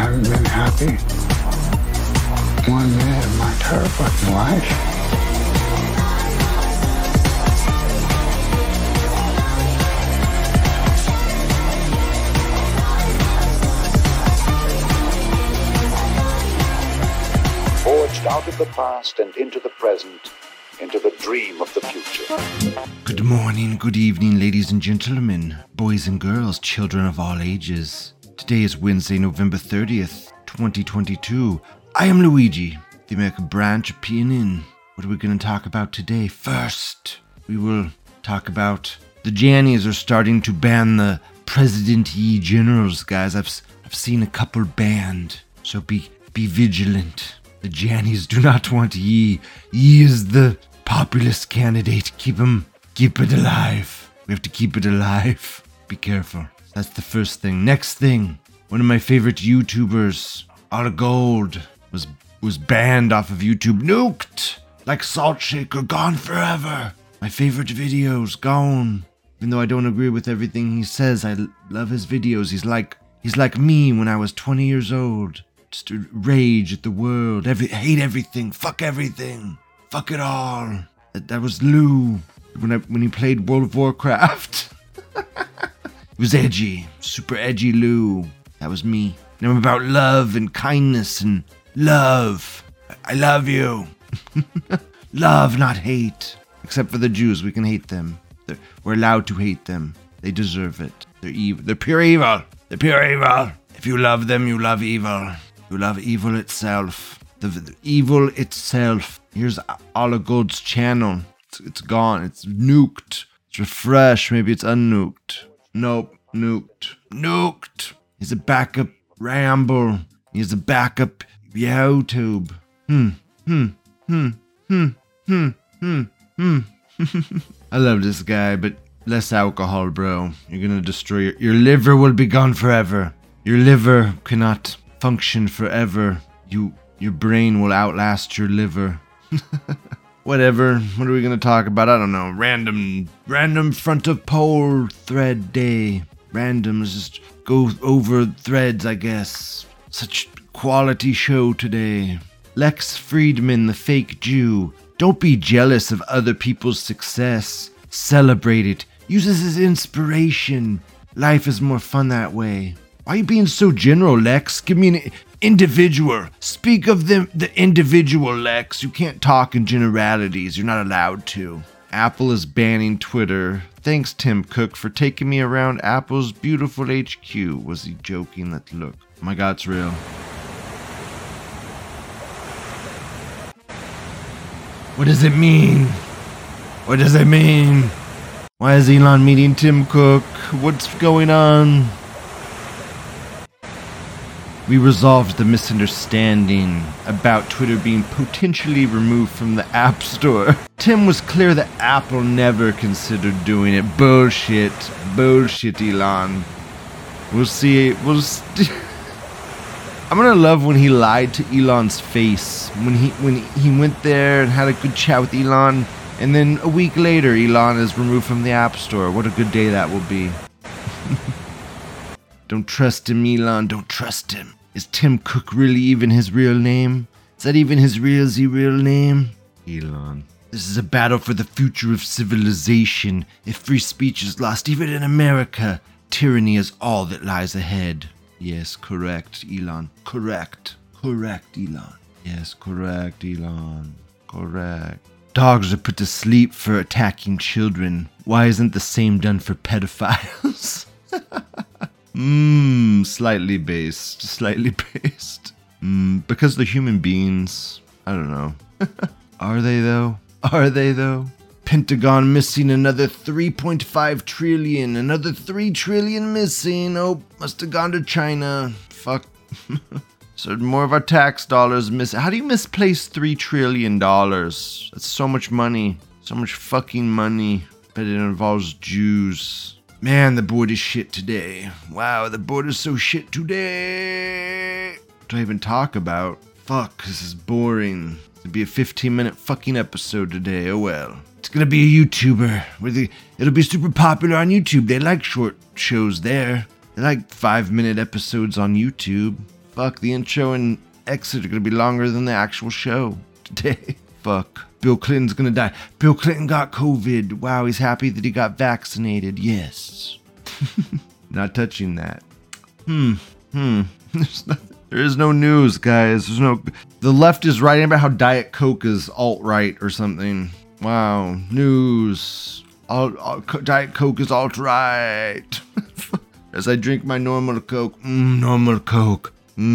haven't been happy 1 minute of my entire fucking life. Forged out of the past and into the present, into the dream of the future. Good morning, good evening, ladies and gentlemen, boys and girls, children of all ages. Today is Wednesday, November 30th, 2022. I am Luigi, the American branch of PNN. What are we going to talk about today? First, we will talk about the Jannies are starting to ban the President Yi generals, guys. I've seen a couple banned, so be vigilant. The Jannies do not want Yi. Yi is the populist candidate. Keep it alive. We have to keep it alive. Be careful. That's the first thing. Next thing, one of my favorite YouTubers, All Gold, was banned off of YouTube. Nuked! Like Salt Shaker, gone forever. My favorite videos, gone. Even though I don't agree with everything he says, I love his videos. He's like me when I was 20 years old. Just to rage at the world, hate everything, fuck it all. That was Lou when he played World of Warcraft. It was edgy, super edgy Lou. That was me. And I'm about love and kindness and love. I love you. Love, not hate. Except for the Jews, we can hate them. We're allowed to hate them. They deserve it. They're evil. They're pure evil. They're pure evil. If you love them, you love evil. You love evil itself. The evil itself. Here's All Gold's channel. It's gone. It's nuked. It's refreshed. Maybe it's unnuked. Nope. Nuked. Nuked. He's a backup ramble. He's a backup YouTube. I love this guy, but less alcohol, bro. You're gonna destroy your liver will be gone forever. Your liver cannot function forever. Your brain will outlast your liver. Whatever. What are we gonna talk about? I don't know. Random front of pole thread day. Randoms just go over threads, I guess. Such quality show today. Lex Friedman, the fake Jew. Don't be jealous of other people's success. Celebrate it. Use it as inspiration. Life is more fun that way. Why are you being so general, Lex? Give me an individual. Speak of the individual, Lex. You can't talk in generalities. You're not allowed to. Apple is banning Twitter. Thanks, Tim Cook, for taking me around Apple's beautiful HQ. Was he joking? Let's look. Oh my God, it's real. What does it mean? What does it mean? Why is Elon meeting Tim Cook? What's going on? We resolved the misunderstanding about Twitter being potentially removed from the App Store. Tim was clear that Apple never considered doing it. Bullshit. Bullshit, Elon. We'll see. I'm gonna love when he lied to Elon's face. When he went there and had a good chat with Elon, and then a week later, Elon is removed from the App Store. What a good day that will be. Don't trust him, Elon. Don't trust him. Is Tim Cook really even his real name? Is that even his real name? Elon. This is a battle for the future of civilization. If free speech is lost, even in America, tyranny is all that lies ahead. Yes, correct, Elon. Correct. Correct, Elon. Yes, correct, Elon. Correct. Dogs are put to sleep for attacking children. Why isn't the same done for pedophiles? Slightly based. Because they're human beings. I don't know. Are they though? Pentagon missing another 3.5 trillion. Another 3 trillion missing. Oh, must have gone to China. Fuck. So more of our tax dollars missing. How do you misplace $3 trillion? That's so much money. So much fucking money. But it involves Jews. Man, the board is shit today. Wow, the board is so shit today. What do I even talk about? Fuck, this is boring. It'll be a 15-minute fucking episode today. Oh well. It's gonna be a YouTuber. It'll be super popular on YouTube. They like short shows there. They like 5-minute episodes on YouTube. Fuck, the intro and exit are gonna be longer than the actual show today. Fuck. Bill Clinton's gonna die. Bill Clinton got COVID. Wow, he's happy that he got vaccinated. Yes. Not touching that. There is no news, guys. The left is writing about how Diet Coke is alt-right or something. Wow, news. Diet Coke is alt-right. As I drink my normal Coke. Normal Coke.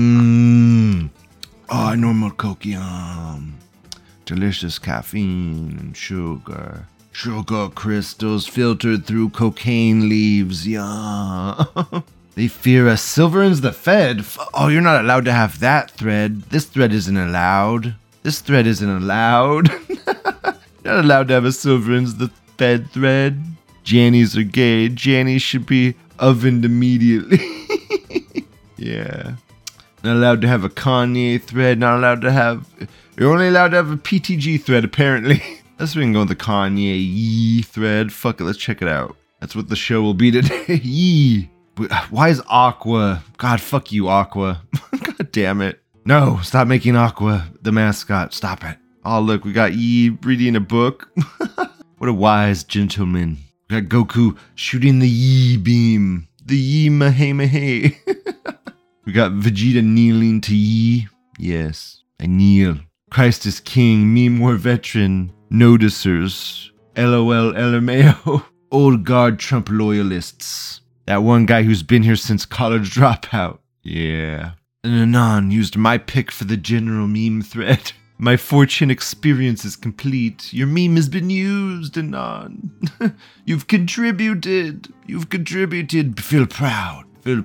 Oh, normal Coke, yum. Delicious caffeine and sugar. Sugar crystals filtered through cocaine leaves, yum. They fear us. Silverins the Fed? Oh, you're not allowed to have that thread. This thread isn't allowed. This thread isn't allowed. You're not allowed to have a Silverins the Fed thread. Jannies are gay. Jannies should be ovened immediately. Yeah. Not allowed to have a Kanye thread. Not allowed to have... You're only allowed to have a PTG thread, apparently. Let's go with the Kanye Yee thread. Fuck it, let's check it out. That's what the show will be today. Yee. Why is Aqua? God, fuck you, Aqua. God damn it. No, stop making Aqua the mascot. Stop it. Oh, look, we got Yee reading a book. What a wise gentleman. We got Goku shooting the Yee beam. The Yee Mahe. We got Vegeta kneeling to Yee. Yes, I kneel. Christ is king, me more veteran. Noticers. LOL LMAO. Old guard Trump loyalists. That one guy who's been here since college dropout. Yeah. And Anon used my pick for the general meme thread. My fortune experience is complete. Your meme has been used, Anon. You've contributed. Feel proud.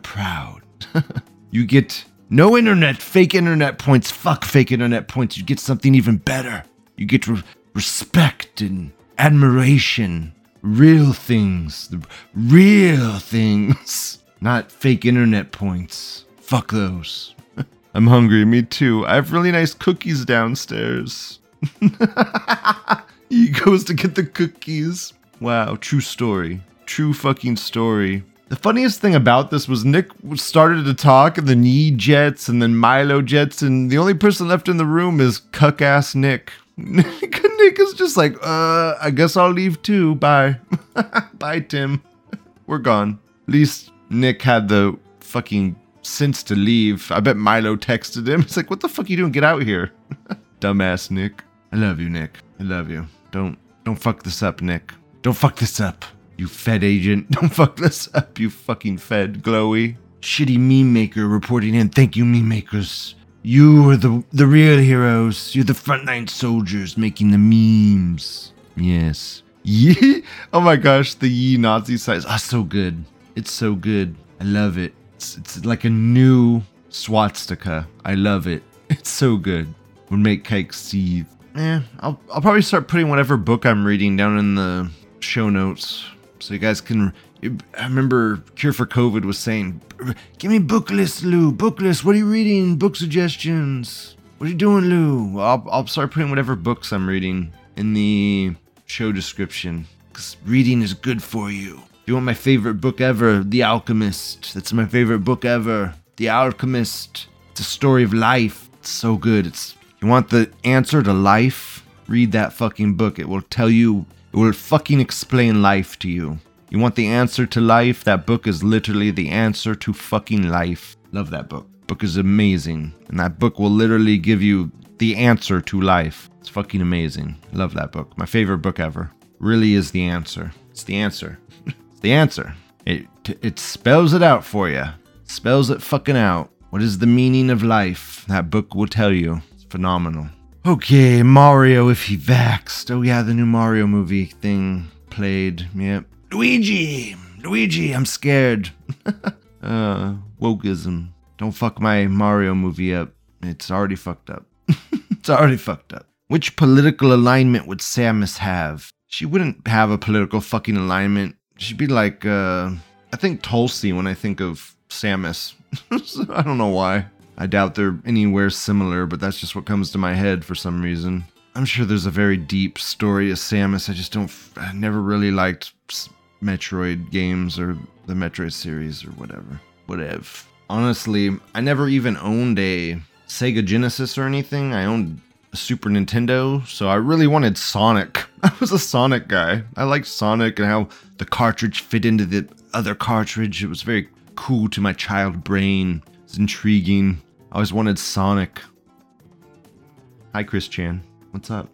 You get no internet, fake internet points. Fuck fake internet points. You get something even better. You get respect and admiration. Real things. Real things. Not fake internet points. Fuck those. I'm hungry. Me too. I have really nice cookies downstairs. He goes to get the cookies. Wow. True story. True fucking story. The funniest thing about this was Nick started to talk and then Yee jets and then Milo jets and the only person left in the room is cuck-ass Nick. Nick is just like, I guess I'll leave too. Bye. Bye, Tim. We're gone. At least Nick had the fucking sense to leave. I bet Milo texted him. He's like, what the fuck are you doing? Get out here. Dumbass Nick. I love you, Nick. I love you. Don't fuck this up, Nick. Don't fuck this up. You Fed agent. Don't fuck this up, you fucking Fed glowy. Shitty meme maker reporting in. Thank you, meme makers. You are the real heroes. You're the frontline soldiers making the memes. Yes. Yee. Oh my gosh, the Yee Nazi size. Ah, so good. It's so good. I love it. It's like a new swastika. I love it. It's so good. Would make cake seethe. I'll probably start putting whatever book I'm reading down in the show notes so you guys can. I remember Cure for COVID was saying, give me book lists, Lou. Book lists. What are you reading? Book suggestions. What are you doing, Lou? I'll start putting whatever books I'm reading in the show description. Because reading is good for you. If you want my favorite book ever, The Alchemist. That's my favorite book ever. The Alchemist. It's a story of life. It's so good. You want the answer to life? Read that fucking book. It will tell you, it will fucking explain life to you. You want the answer to life? That book is literally the answer to fucking life. Love that book. Book is amazing. And that book will literally give you the answer to life. It's fucking amazing. Love that book. My favorite book ever. Really is the answer. It's the answer. It's the answer. It spells it out for you. Spells it fucking out. What is the meaning of life? That book will tell you. It's phenomenal. Okay, Mario if he vaxxed. Oh yeah, the new Mario movie thing played. Yep. Luigi, I'm scared. Wokeism. Don't fuck my Mario movie up. It's already fucked up. It's already fucked up. Which political alignment would Samus have? She wouldn't have a political fucking alignment. She'd be like, I think Tulsi when I think of Samus. I don't know why. I doubt they're anywhere similar, but that's just what comes to my head for some reason. I'm sure there's a very deep story of Samus. I never really liked Metroid games or the Metroid series or whatever. Honestly, I never even owned a Sega Genesis or anything. I owned a Super Nintendo, so I really wanted Sonic. I was a Sonic guy. I liked Sonic and how the cartridge fit into the other cartridge. It was very cool to my child brain. It's intriguing. I always wanted Sonic. Hi, Chris Chan. What's up?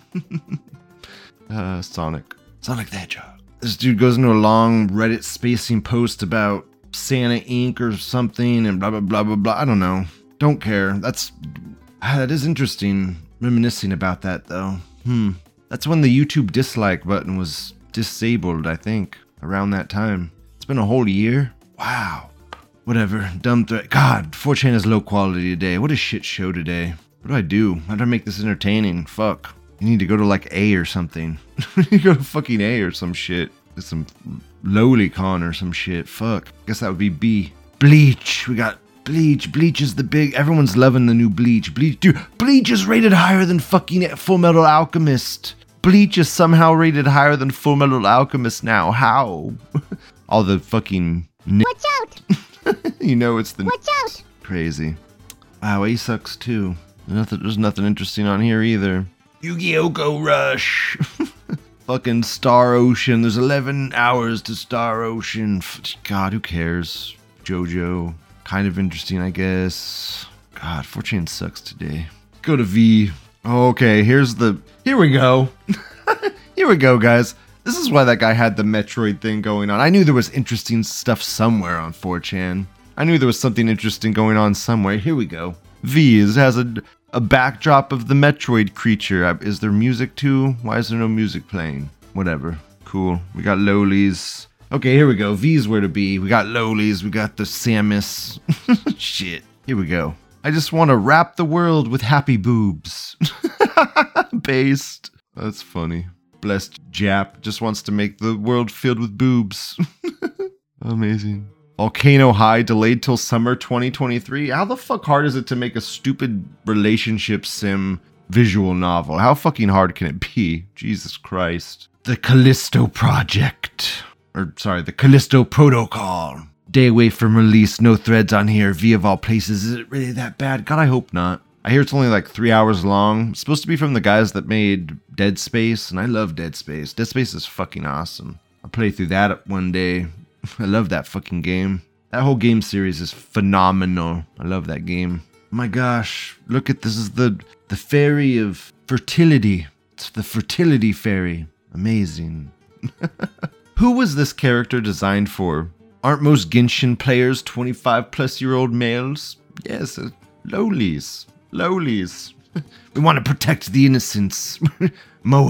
Sonic the Hedgehog. This dude goes into a long Reddit spacing post about Santa Inc. or something and blah, blah, blah, blah, blah. I don't know. Don't care. That is interesting. Reminiscing about that, though. That's when the YouTube dislike button was disabled, I think. Around that time. It's been a whole year. Wow. Whatever. Dumb threat. God, 4chan is low quality today. What a shit show today. What do? How do I make this entertaining? Fuck. You need to go to like A or something. You go to fucking A or some shit. There's some LowlyCon or some shit. Fuck. Guess that would be B. Bleach. We got Bleach. Bleach is the big... Everyone's loving the new Bleach. Dude, Bleach is rated higher than fucking Full Metal Alchemist. Bleach is somehow rated higher than Full Metal Alchemist now. How? All the fucking... Watch out! You know it's the... Watch out! Crazy. Wow, A sucks too. There's nothing interesting on here either. Yu-Gi-Oh! Go Rush! Fucking Star Ocean. There's 11 hours to Star Ocean. God, who cares? JoJo. Kind of interesting, I guess. God, 4chan sucks today. Go to V. Okay, here we go. Here we go, guys. This is why that guy had the Metroid thing going on. I knew there was interesting stuff somewhere on 4chan. I knew there was something interesting going on somewhere. Here we go. V has a backdrop of the Metroid creature. Is there music too? Why is there no music playing? Whatever. Cool. We got lowlies. Okay, here we go. V's where to be. We got lowlies. We got the Samus. Shit. Here we go. I just want to wrap the world with happy boobs. Based. That's funny. Blessed Jap just wants to make the world filled with boobs. Amazing. Volcano High delayed till summer 2023. How the fuck hard is it to make a stupid relationship sim visual novel? How fucking hard can it be? Jesus Christ. The Callisto Project. The Callisto Protocol. Day away from release, no threads on here. V of all places. Is it really that bad? God, I hope not. I hear it's only like 3 hours long. It's supposed to be from the guys that made Dead Space, and I love Dead Space. Dead Space is fucking awesome. I'll play through that one day. I love that fucking game. That whole game series is phenomenal. I love that game. Oh my gosh, look at this. Is the fairy of fertility. It's the fertility fairy. Amazing. Who was this character designed for? Aren't most Genshin players 25-plus-year-old males? Yes, lowlies. Lowlies. We want to protect the innocents. Moe.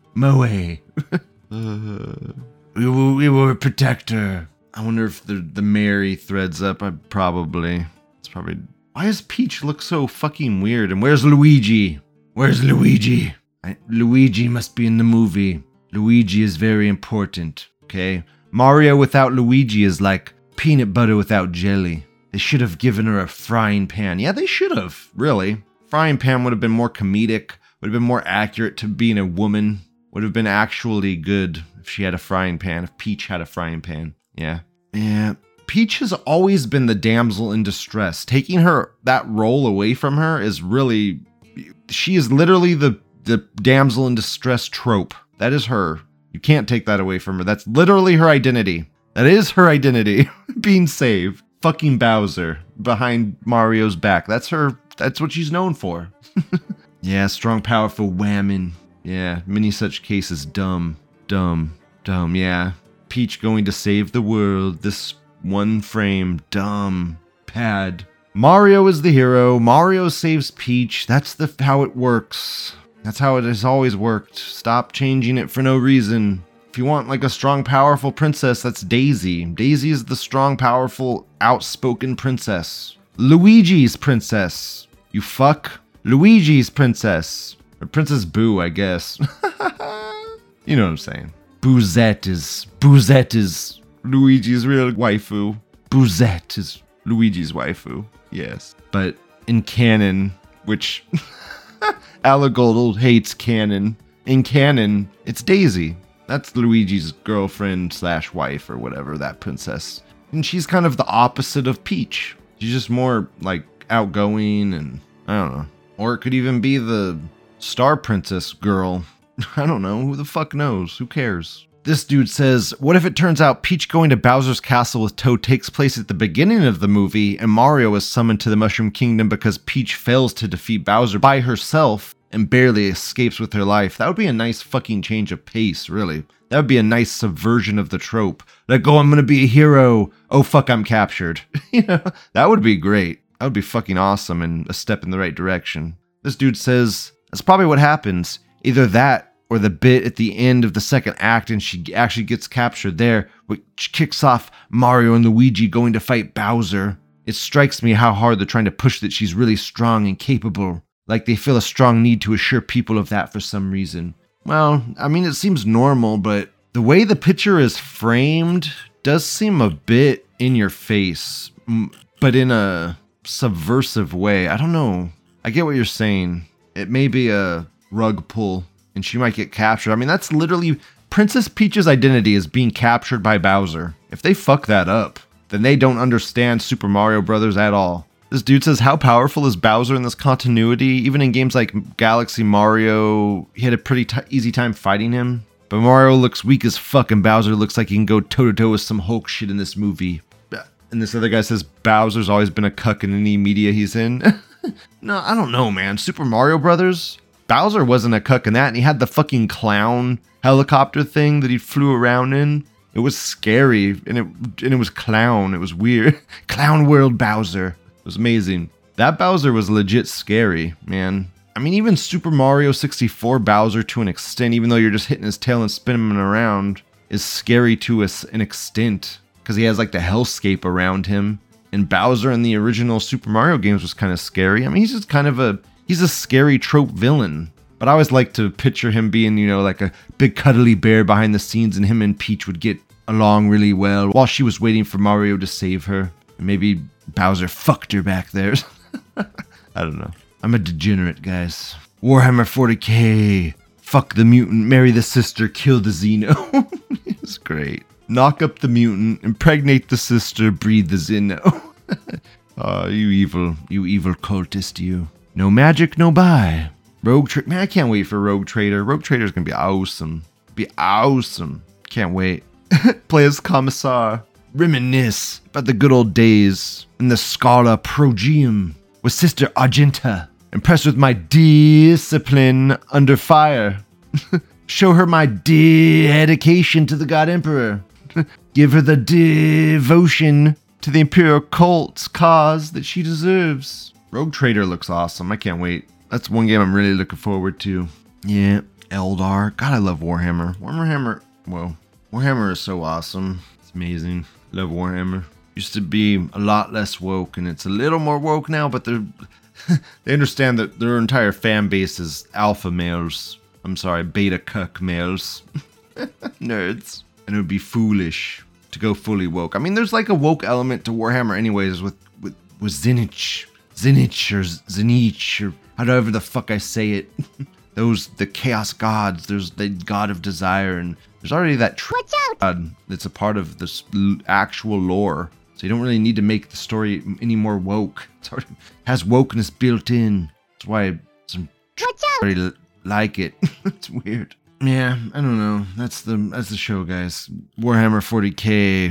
We will protect her. I wonder if the Mary threads up. It's probably... Why does Peach look so fucking weird? And where's Luigi? Luigi must be in the movie. Luigi is very important, okay? Mario without Luigi is like peanut butter without jelly. They should have given her a frying pan. Yeah, they should have, really. Frying pan would have been more comedic, would have been more accurate to being a woman, would have been actually good if she had a frying pan, if Peach had a frying pan. Yeah. Peach has always been the damsel in distress. Taking that role away from her is really... She is literally the damsel in distress trope. That is her. You can't take that away from her. That's literally her identity. That is her identity. Being saved. Fucking Bowser behind Mario's back. That's her. That's what she's known for. Yeah, strong, powerful whammon. Yeah, many such cases. Dumb. Yeah. Peach going to save the world. This one frame. Dumb. Pad. Mario is the hero. Mario saves Peach. That's how it works. That's how it has always worked. Stop changing it for no reason. If you want like a strong, powerful princess, that's Daisy. Daisy is the strong, powerful, outspoken princess. Luigi's princess. You fuck. Luigi's princess. Or Princess Boo, I guess. You know what I'm saying. Boozette is Luigi's real waifu. Boozette is Luigi's waifu. Yes. But in canon, which Alagold hates canon. In canon, it's Daisy. That's Luigi's girlfriend / wife or whatever, that princess. And she's kind of the opposite of Peach. She's just more like outgoing and I don't know. Or it could even be the Star Princess girl. I don't know. Who the fuck knows? Who cares? This dude says, what if it turns out Peach going to Bowser's castle with Toad takes place at the beginning of the movie and Mario is summoned to the Mushroom Kingdom because Peach fails to defeat Bowser by herself and barely escapes with her life? That would be a nice fucking change of pace, really. That would be a nice subversion of the trope. Like, oh, I'm gonna be a hero. Oh, fuck, I'm captured. You know, that would be great. That would be fucking awesome and a step in the right direction. This dude says, that's probably what happens. Either that or the bit at the end of the second act and she actually gets captured there, which kicks off Mario and Luigi going to fight Bowser. It strikes me how hard they're trying to push that she's really strong and capable. Like they feel a strong need to assure people of that for some reason. Well, I mean, it seems normal, but the way the picture is framed does seem a bit in your face, but in a subversive way. I don't know. I get what you're saying. It may be a rug pull and she might get captured. I mean, that's literally Princess Peach's identity is being captured by Bowser. If they fuck that up, then they don't understand Super Mario Brothers at all. This dude says, how powerful is Bowser in this continuity? Even in games like Galaxy Mario, he had a pretty easy time fighting him. But Mario looks weak as fuck and Bowser looks like he can go toe-to-toe with some Hulk shit in this movie. And this other guy says, Bowser's always been a cuck in any media he's in. No, I don't know, man. Super Mario Brothers? Bowser wasn't a cuck in that, and he had the fucking clown helicopter thing that he flew around in. It was scary, and it was clown. It was weird. Clown World Bowser. It was amazing. That Bowser was legit scary, man. I mean, even Super Mario 64 Bowser to an extent, even though you're just hitting his tail and spinning him around, is scary to an extent. Because he has like the hellscape around him. And Bowser in the original Super Mario games was kind of scary. I mean, he's just kind of he's a scary trope villain. But I always like to picture him being, you know, like a big cuddly bear behind the scenes and him and Peach would get along really well while she was waiting for Mario to save her. And maybe Bowser fucked her back there. I don't know. I'm a degenerate, guys. Warhammer 40k. Fuck the mutant, marry the sister, kill the Xeno. It's great. Knock up the mutant, impregnate the sister, breed the Xeno. You evil cultist, you. No magic, no buy. Rogue Trader. Man, I can't wait for Rogue Trader. Rogue Trader's gonna be awesome. Be awesome. Can't wait. Play as Commissar. Reminisce about the good old days in the Scala Progeum with Sister Argenta. Impressed with my discipline under fire. Show her my dedication to the God Emperor. Give her the devotion to the Imperial cult's cause that she deserves. Rogue Trader looks awesome. I can't wait. That's one game I'm really looking forward to. Yeah, Eldar. God, I love Warhammer. Warhammer is so awesome. It's amazing. Love Warhammer. Used to be a lot less woke, and it's a little more woke now, but they understand that their entire fan base is alpha males. I'm sorry, beta cuck males. Nerds. And it would be foolish to go fully woke. I mean, there's like a woke element to Warhammer anyways with Zinich or Zinich or however the fuck I say it. The chaos gods. There's the god of desire, and there's already that god that's a part of this actual lore. So you don't really need to make the story any more woke. It already has wokeness built in. That's why some already like it. It's weird. Yeah, I don't know. That's the show, guys. Warhammer 40k,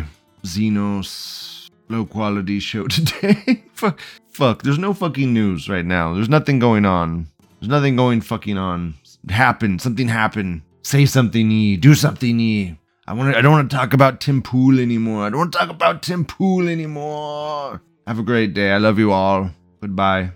Xenos, low quality show today. Fuck. There's no fucking news right now. There's nothing going on. There's nothing going fucking on. Something happened. Say something, do something. I don't want to talk about Tim Pool anymore. Have a great day. I love you all. Goodbye.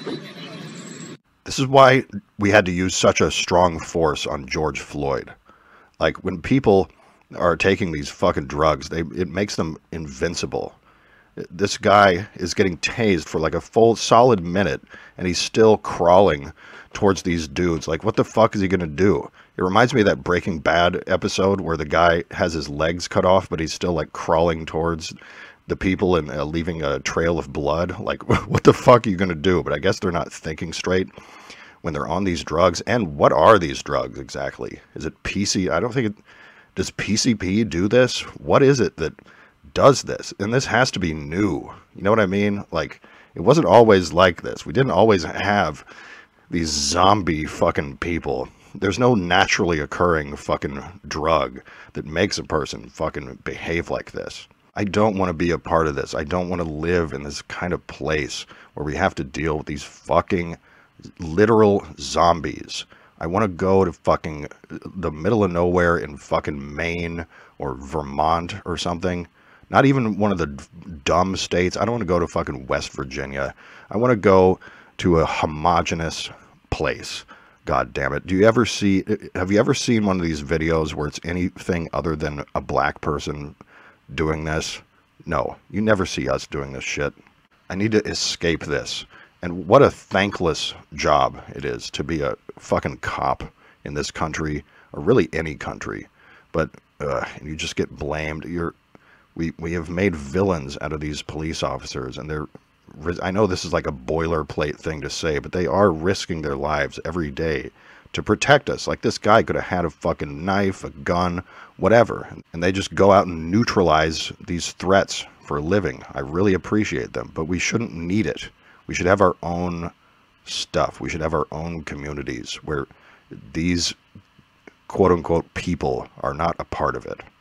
This is why we had to use such a strong force on George Floyd. Like, when people are taking these fucking drugs, it makes them invincible. This guy is getting tased for like a full solid minute, and he's still crawling towards these dudes. Like, what the fuck is he gonna do? It reminds me of that Breaking Bad episode where the guy has his legs cut off, but he's still like crawling towards the people and leaving a trail of blood. Like, what the fuck are you gonna do? But I guess they're not thinking straight when they're on these drugs. And what are these drugs exactly? Is it PC? I don't think it... Does PCP do this? What is it that does this? And this has to be new. You know what I mean? Like, it wasn't always like this. We didn't always have these zombie fucking people. There's no naturally occurring fucking drug that makes a person fucking behave like this. I don't want to be a part of this. I don't want to live in this kind of place where we have to deal with these fucking literal zombies. I want to go to fucking the middle of nowhere in fucking Maine or Vermont or something. Not even one of the dumb states. I don't want to go to fucking West Virginia. I want to go to a homogenous place. God damn it. Have you ever seen one of these videos where it's anything other than a black person doing this? No, you never see us doing this shit. I need to escape this. And what a thankless job it is to be a fucking cop in this country, or really any country. But you just get blamed. We have made villains out of these police officers, and I know this is like a boilerplate thing to say, but they are risking their lives every day to protect us. Like, this guy could have had a fucking knife, a gun, whatever, and they just go out and neutralize these threats for a living. I really appreciate them, but we shouldn't need it. We should have our own stuff. We should have our own communities where these quote-unquote people are not a part of it.